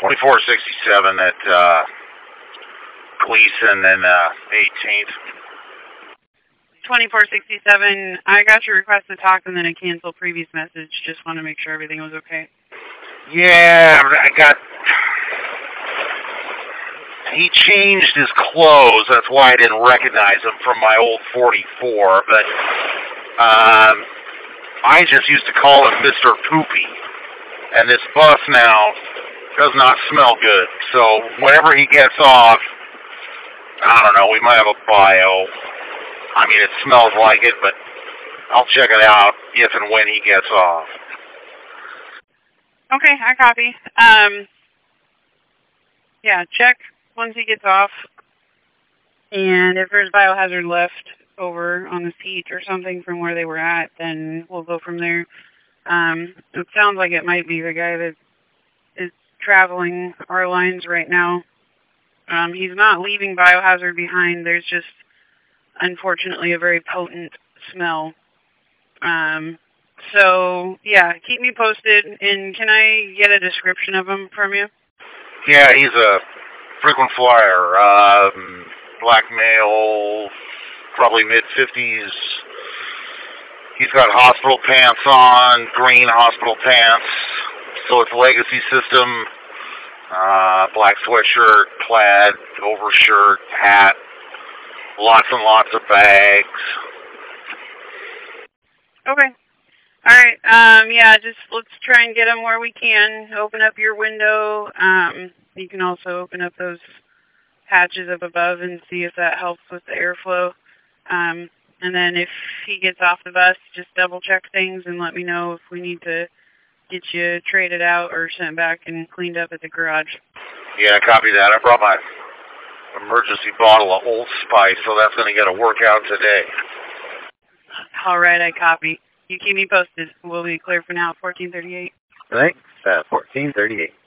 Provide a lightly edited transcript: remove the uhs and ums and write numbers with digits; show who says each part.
Speaker 1: 2467 at Gleason and 18th.
Speaker 2: 2467, I got your request to talk and then I canceled previous message. Just want to make sure everything was okay.
Speaker 1: Yeah, he changed his clothes. That's why I didn't recognize him from my old 44. But I just used to call him Mr. Poopy. And this bus now does not smell good. So whenever he gets off, I don't know, we might have a bio. I mean, it smells like it, but I'll check it out if and when he gets off.
Speaker 2: Okay, I copy. Yeah, check once he gets off. And if there's biohazard left over on the seat or something from where they were at, then we'll go from there. It sounds like it might be the guy that is traveling our lines right now. He's not leaving biohazard behind. There's just, unfortunately, a very potent smell. So, yeah, keep me posted. And can I get a description of him from you?
Speaker 1: Yeah, he's a frequent flyer. Black male, probably mid-50s. He's got hospital pants on, green hospital pants. So it's Legacy system. Black sweatshirt, plaid, overshirt, hat. Lots and lots of bags.
Speaker 2: Okay. All right. Yeah, just let's try and get them where we can. Open up your window. You can also open up those hatches up above and see if that helps with the airflow. And then if he gets off the bus, just double check things and let me know if we need to get you traded out or sent back and cleaned up at the garage.
Speaker 1: Yeah, copy that. I brought my emergency bottle of Old Spice, so that's going to get a workout today.
Speaker 2: All right, I copy. You keep me posted. We'll be clear for now at 1438.
Speaker 3: Thanks, 1438.